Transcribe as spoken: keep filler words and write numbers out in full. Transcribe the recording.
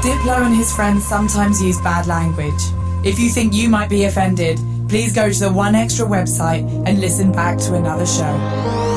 Diplo and his friends sometimes use bad language. If you think you might be offended, please go to the One Extra website and listen back to another show.